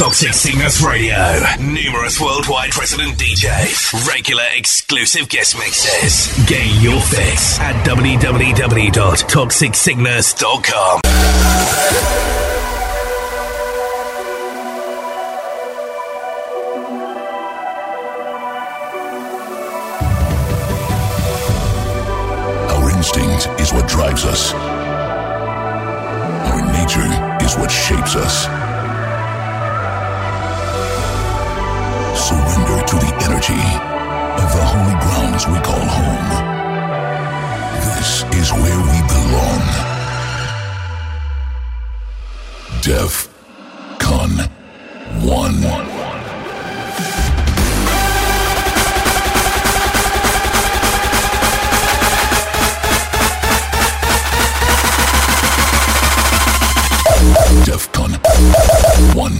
Toxic Sickness Radio. Numerous worldwide resident DJs. Regular exclusive guest mixes. Get your fix at www.toxicsickness.com. Our instinct is what drives us. Our nature is what shapes us. Surrender to the energy of the holy grounds we call home. This is where we belong. Def Con 1. DEFCON 1.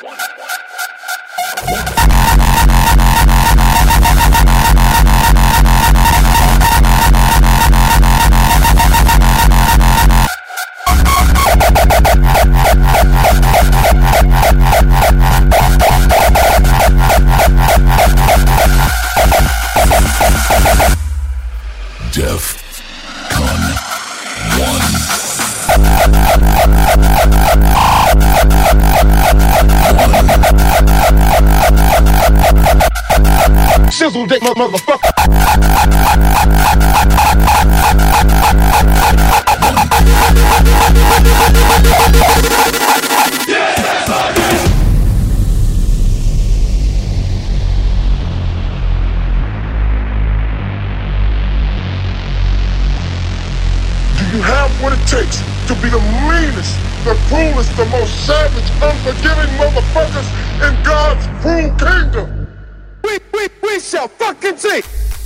DEFCON 1. Sizzle dick, motherfucker. Do you have what it takes to be the meanest, the cruelest, the most savage, unforgiving motherfuckers in God's cruel kingdom? We shall fucking see.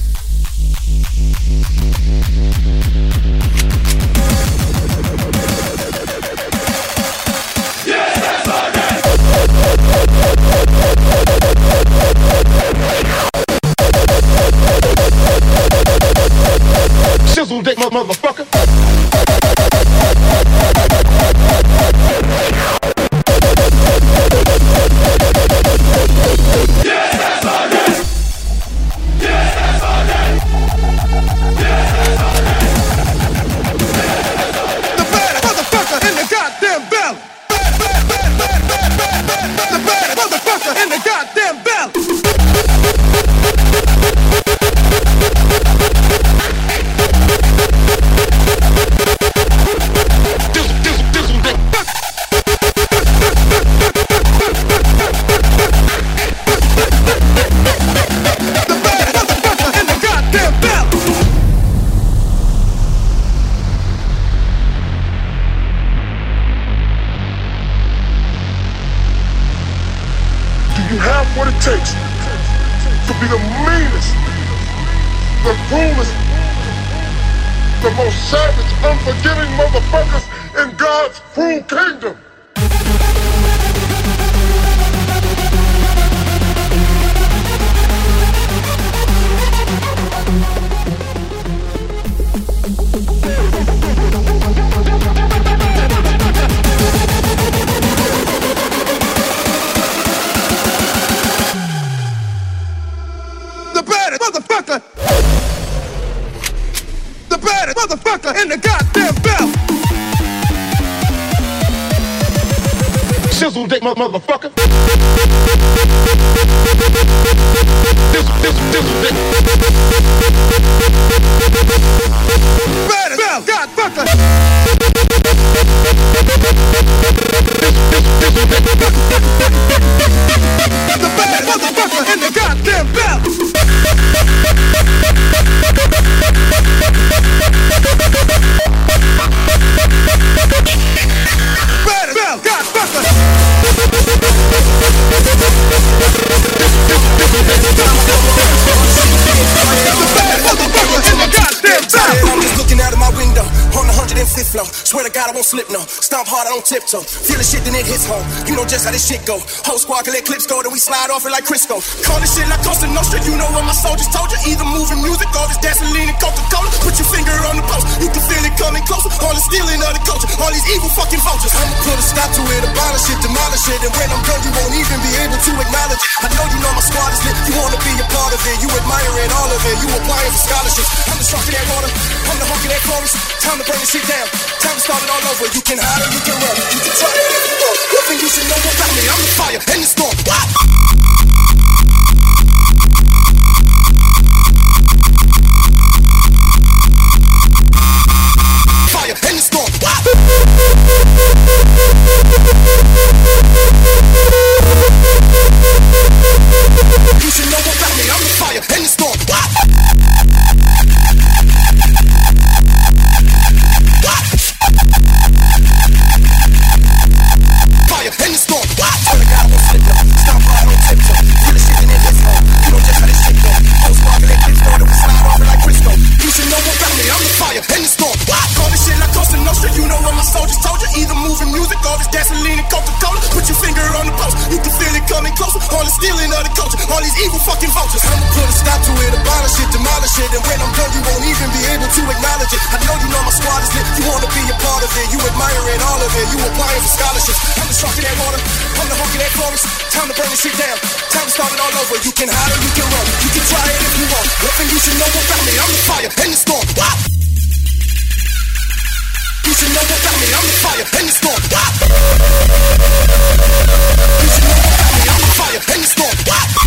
Sizzle dick, motherfucker. You have what it takes to be the meanest, the cruelest, the most savage, unforgiving motherfuckers in God's cruel kingdom. The baddest motherfucker in the goddamn bell. Sizzle dick, motherfucker. Dizzle dick. Baddest bell, godfucker. Dizzle dick. The baddest motherfucker in the goddamn bell. Better bell, godfucker. I'm just looking out of my window on 105th flow. Swear to God I won't slip, no. Stomp hard, I don't tiptoe. Feel the shit, then it hits home. You know just how this shit go. Whole squad can let clips go, then we slide off it like Crisco. Call this shit like Costa Nostra. You know what my soldiers told you. Either moving music or it's gasoline and Coca-Cola. Put your finger on the post, you can feel it coming closer. All the stealing of the culture, all these evil fucking vultures. I'ma put a stop to it, abolish it, demolish it. And when I'm done, you won't even be able to acknowledge it. I know you know my squad is lit. You wanna be a part of it. You admiring all of it. You applying for scholarships. I'm the shark in that water. I'm the hawk in that chorus. Time to burn this shit down. Time to start it all over. You can hide or you can run. You can try it if you want. One thing you should know about me, I'm the fire and the storm. Fire and the storm. You should know about me, I'm the fire and the storm. Fire and the storm. Swear to God I won't slip, no. Stop hard, I don't tiptoe. Feel the shit in it hits home. You know just how this shit go. Whole squad can let clips go, then we slide off it like Crisco. You should know about me, I'm the fire and the storm. Call this shit like Costa Nostra. You know what my soldiers told you. Either moving music or it's gasoline and Coca-Cola. Put your finger on the post, you can feel it coming closer. All the stealing of the culture, all these evil fucking vultures. I'ma put a stop to it, abolish it, demolish it. And when I'm done, you won't even be able to acknowledge it. I know you know my squad is lit. You wanna be a part of it. You admiring all of it. You applying for scholarships. I'm the shark in that water. I'm the hawk in that chorus. Time to burn this shit down. Time to start it all over. You can hide or you can run. You can try it if you want. One thing you should know about me, I'm the fire and the storm. You should know about me, I'm the fire and the storm. You should know about me, I'm the fire and the storm.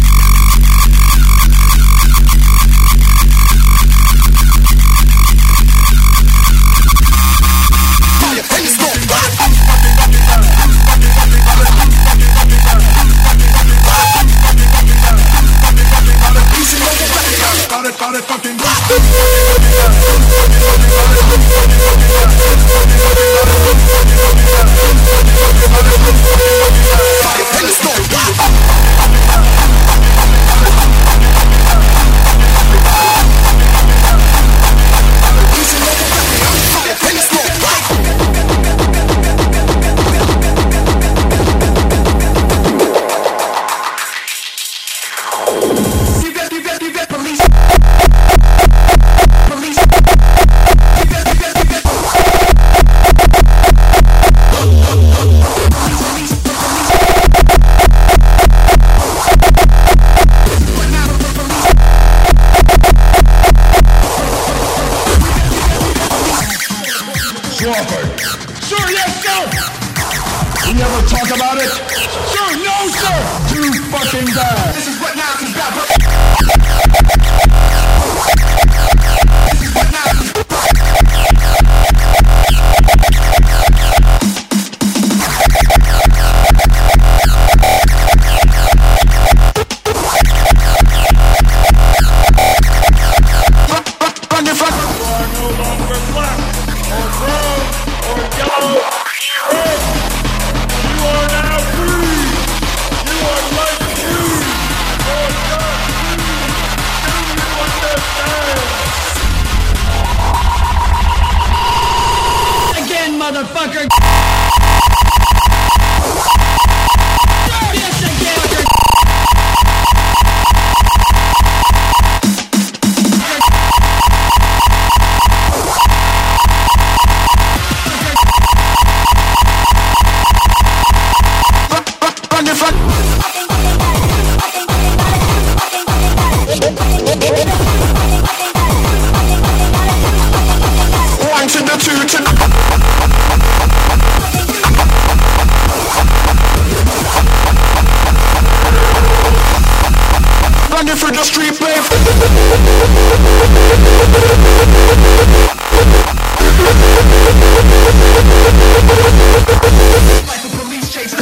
Fire and the storm. You should know about me, I'm the fucking for the street play. Like a police chase.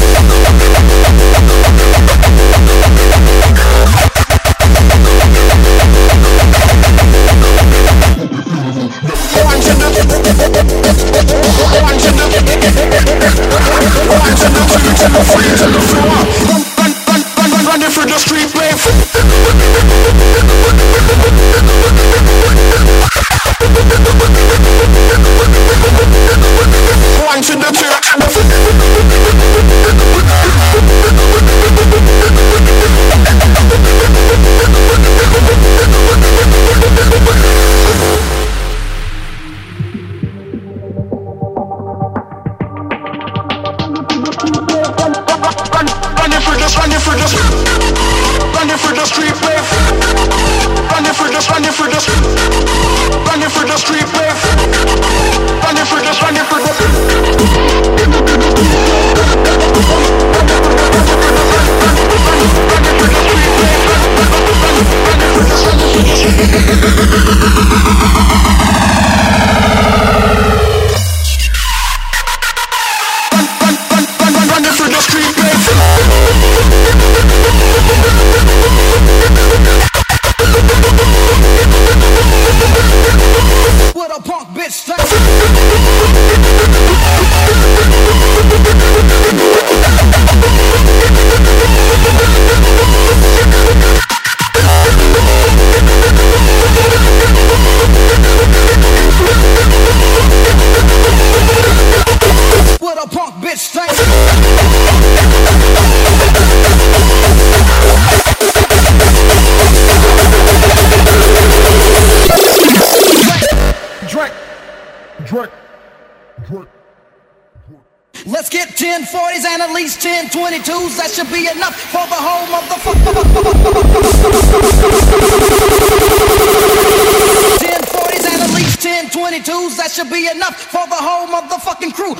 Running for the street play. running for the street wave. Running for the street wave. Running for the what a punk bitch thinks. What a punk bitch thinks. Drink. Let's get 1040s and at least 1022s. That should be enough for the whole motherfucker. 1040s and at least 1022s. That should be enough for the whole motherfucking crew.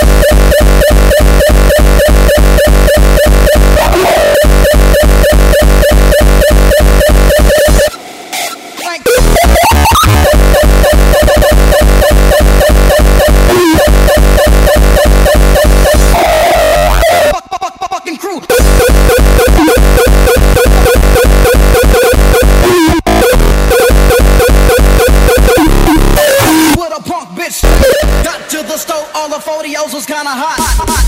What a punk bitch. Got to the store, all the 40s was kinda hot.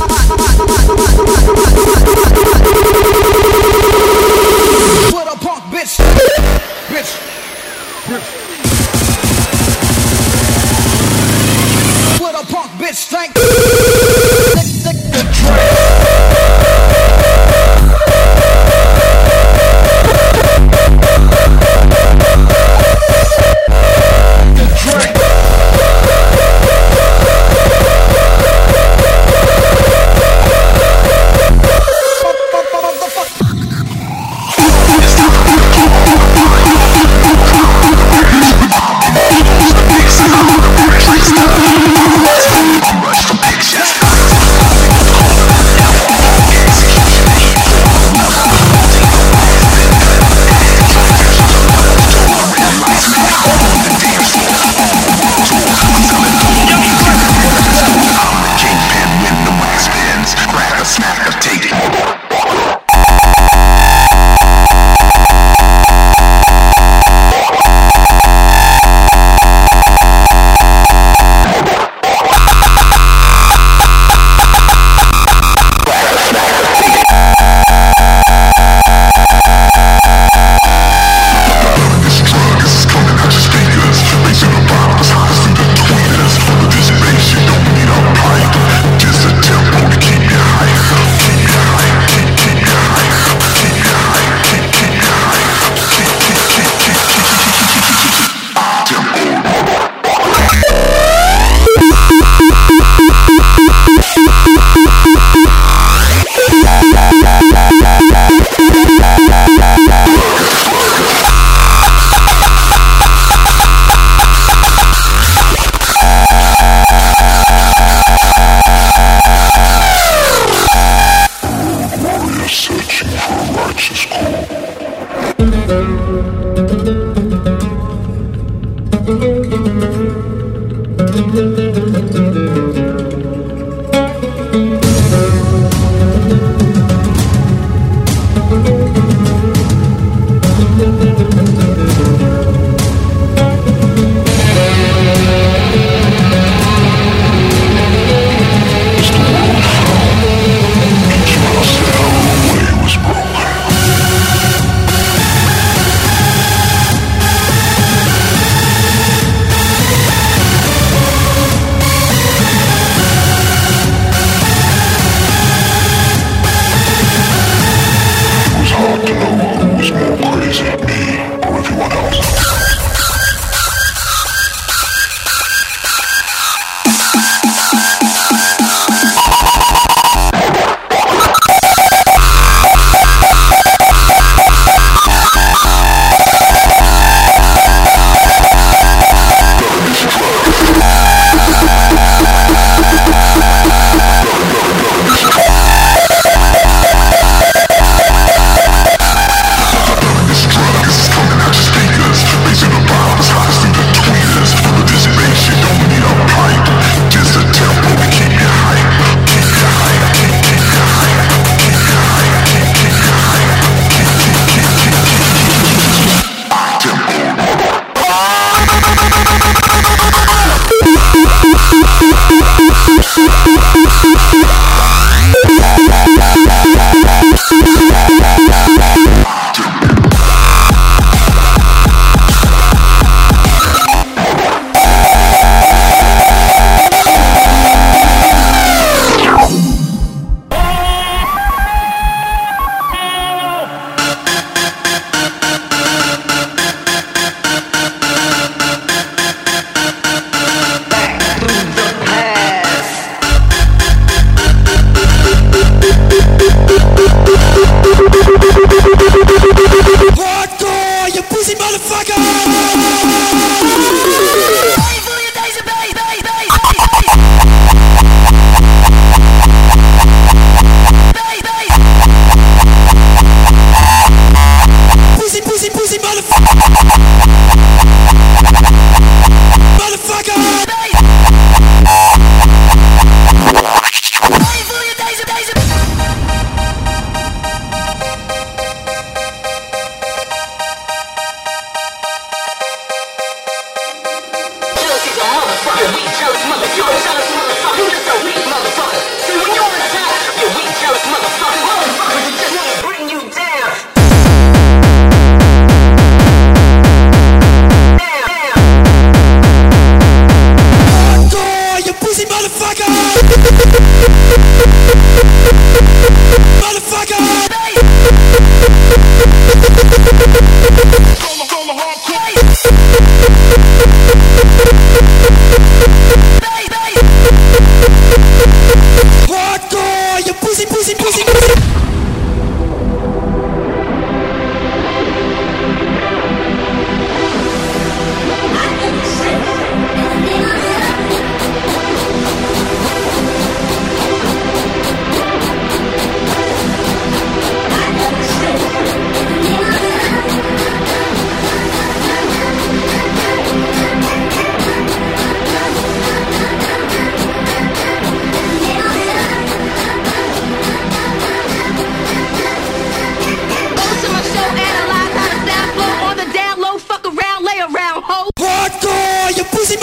What a punk bitch. Bitch. What a punk bitch think.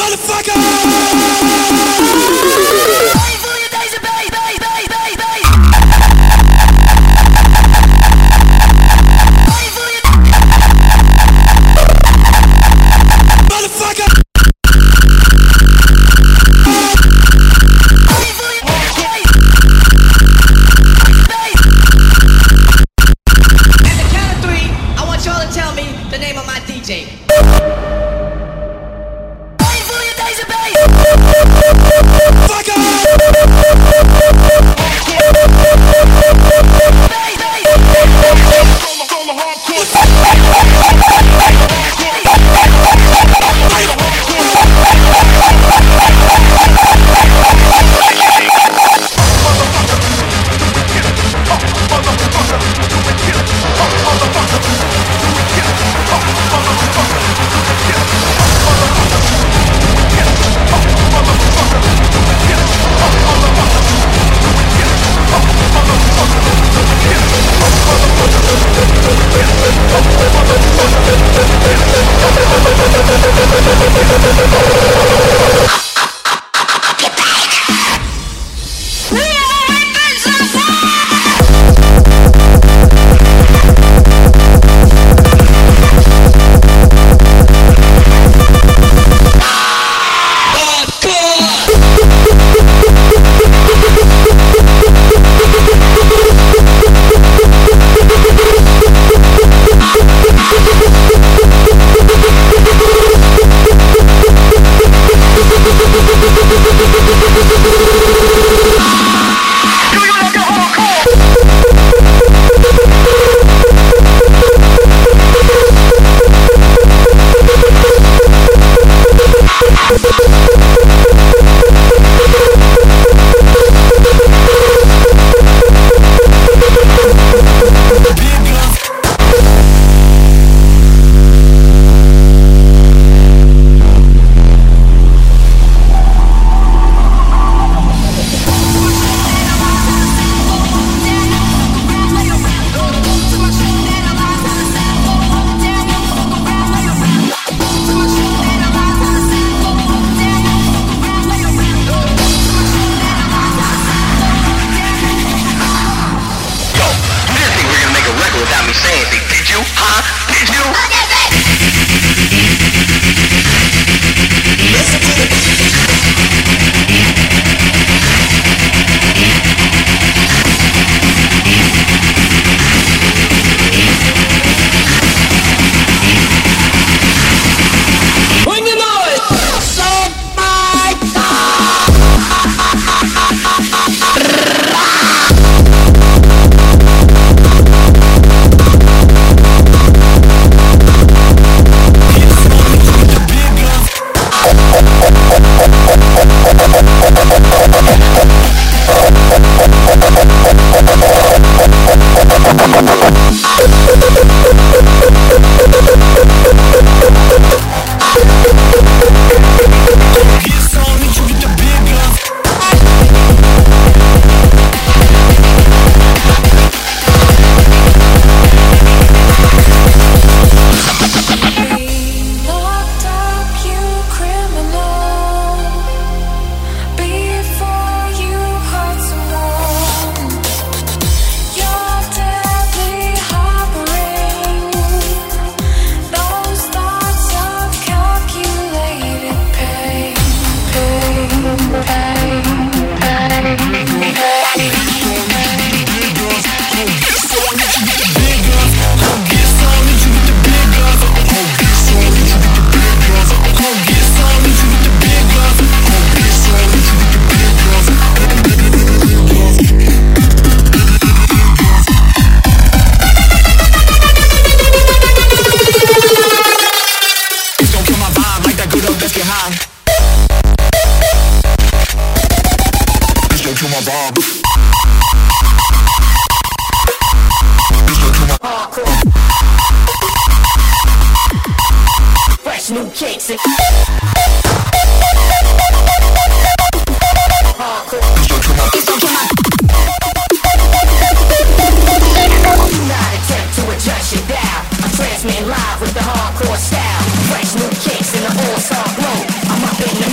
Live with the hardcore style, fresh new kicks in the all-star glow. I'm up in the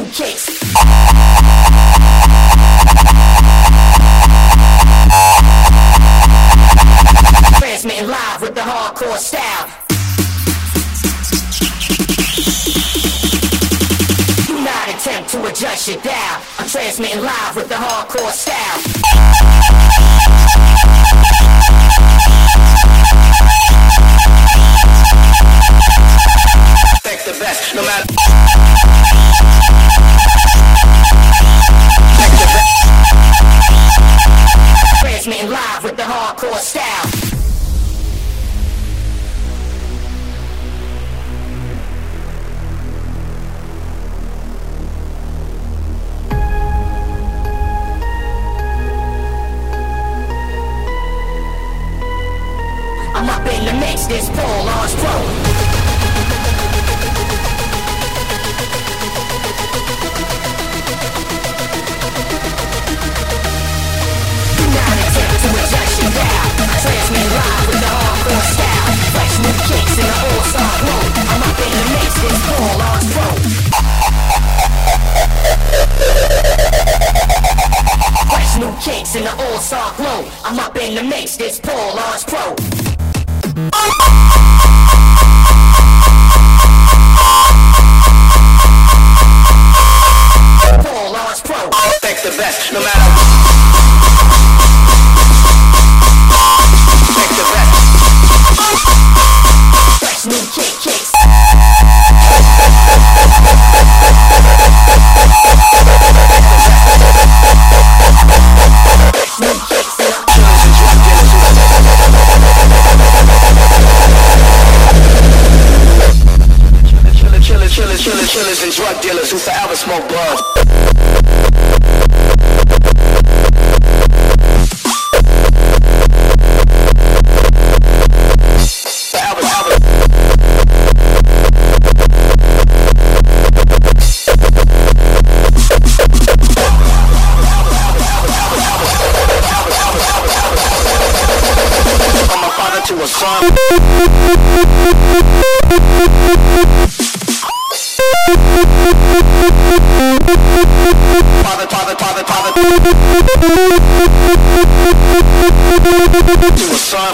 new kicks. Transmitting live with the hardcore style. Do not attempt to adjust your dial. I'm transmitting live with the hardcore style. Expect the best, no matter. Transmitting live with the hardcore style. I'm up in the mix, this Paul Lars Pro. Do not attempt to adjust your dial. Transmit live with the hardcore style. Fresh new kicks in the all-star flow. I'm up in the mix, this Paul Lars Pro. Fresh new kicks in the all-star flow. I'm up in the mix, this Paul Lars Pro. Paul Lars Pro. Expect the best, no matter. Expect the best. Fresh new kicks. Fresh new kicks in the Killers and drug dealers who forever smoke bud. I'm a father to a son. Father to a son.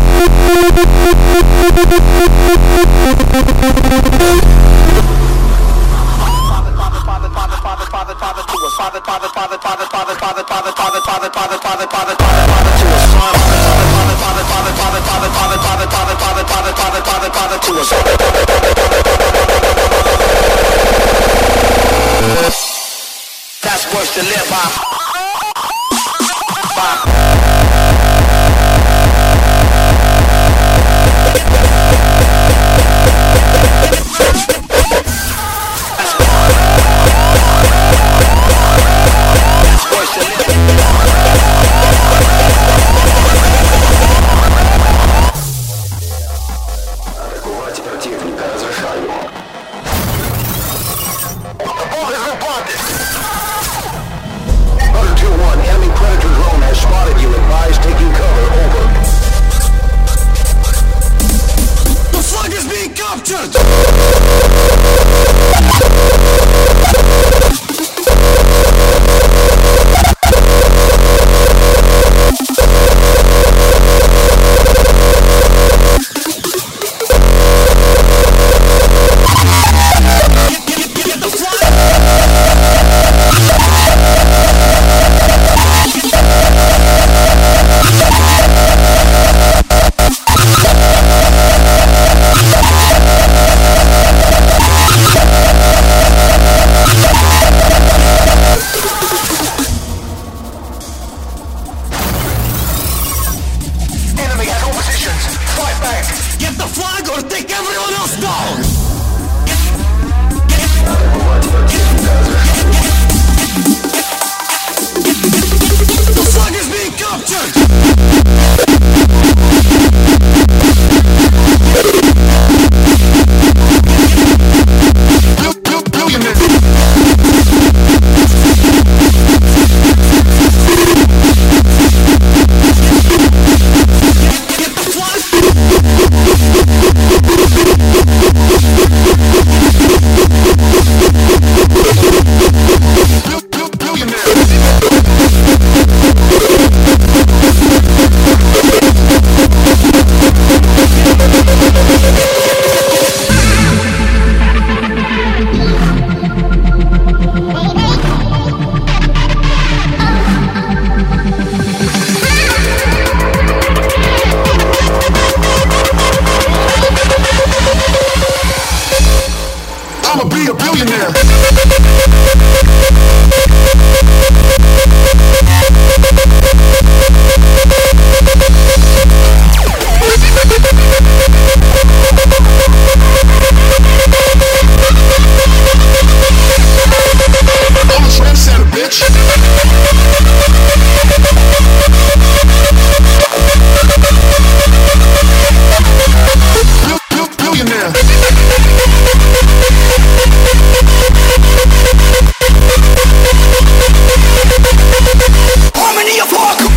That's worse to live by. I'ma be a billionaire. I'm a trendsetter, bitch. Billionaire. Harmony of hardcore.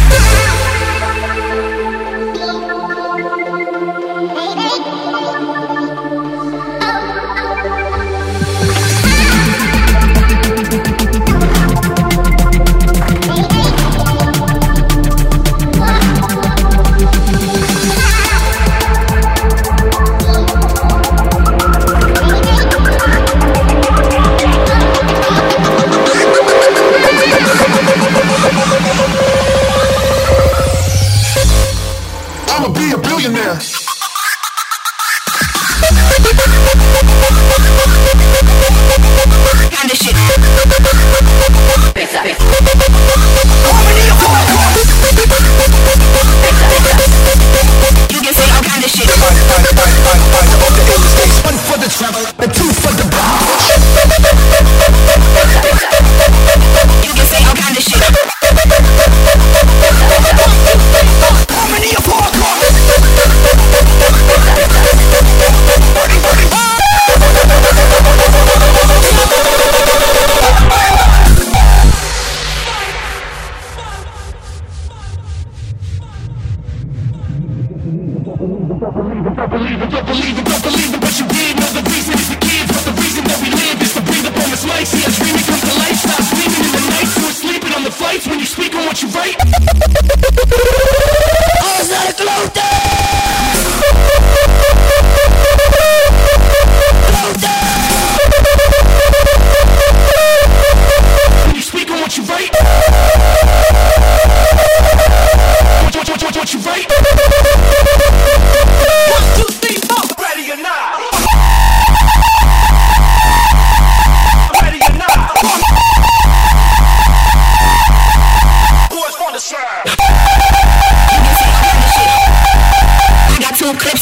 I'ma be a billionaire. Kind of shit. Harmony of hardcore. You can say all kind of shit. One for the travel and two for the bar. You can say all kind of shit. Harmony of hardcore. Don't believe it, but you did know the reason is the kids, but the reason that we live is to breathe up on this light. See, a dream comes to life, stop sleeping in the night, so we're sleeping on the flights when you speak on what you write. Oh, it's not a clothing! When you speak on what you write. What you write. 1, 2, 3, 4. Ready or not. Ready or not. Boys want to serve. I got 2 clips.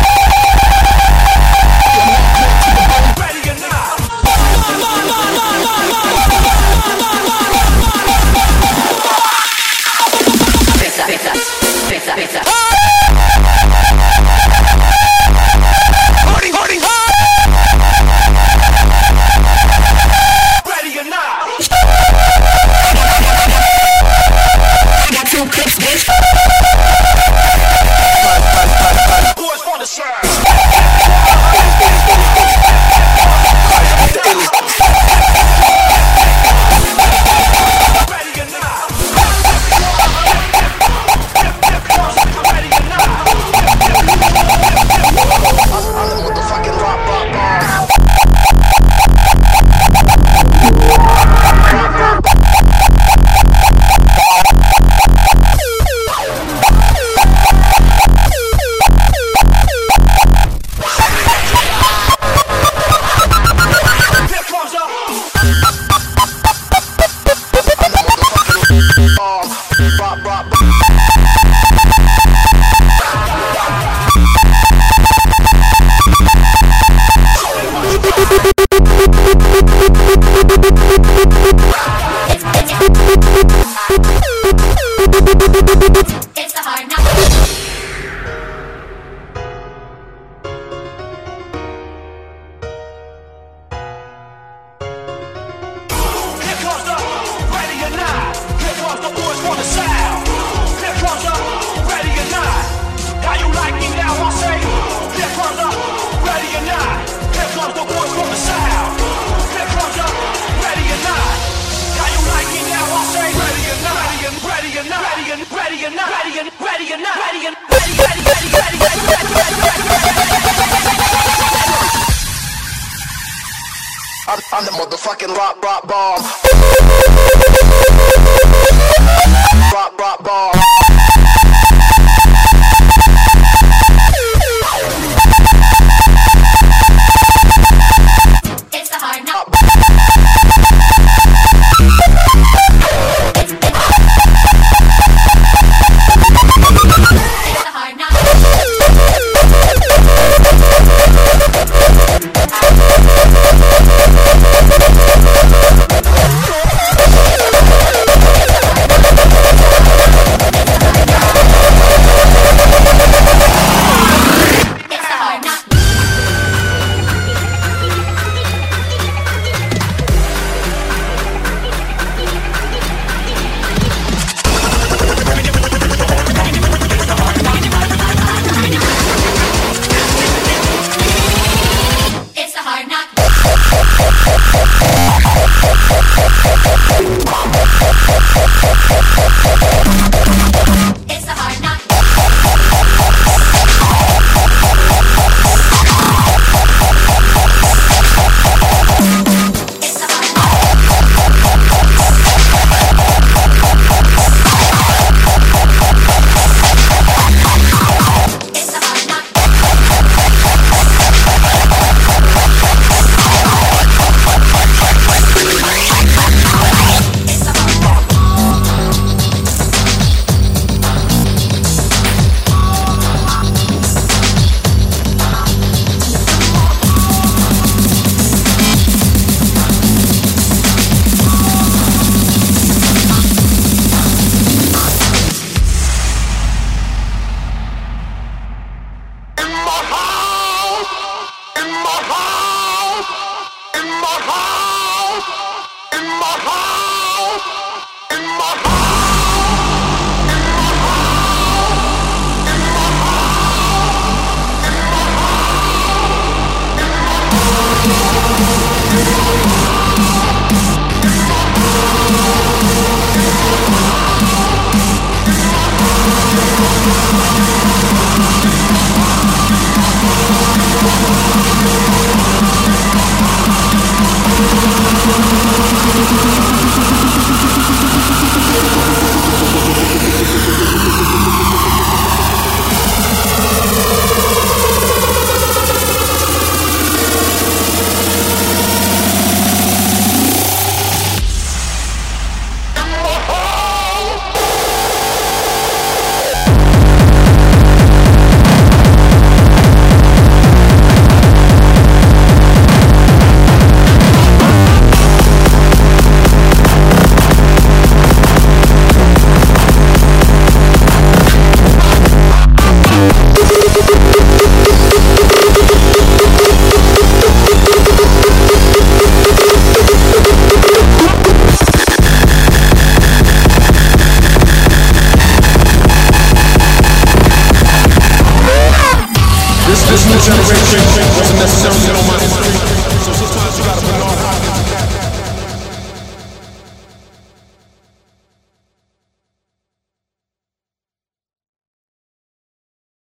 Ready or not. Pizza. Party, party, ready or not. I got 2 clips, bitch. Boys want to serve. Ready or not. It's the hard knock. Here comes the ready or not. Here comes the boys for the sound. Here comes the ready or not. How you like me now? I say. Here comes the ready or not. Here comes the boys for the sound. Here comes the ready or not. How you like me now? I say. Ready or not. Ready or not. Ready or not. Ready or not. Ready or not. Ready or not. Ready or not. I'm the motherfucking rock bomb. Rock bomb. It's We'll be right back.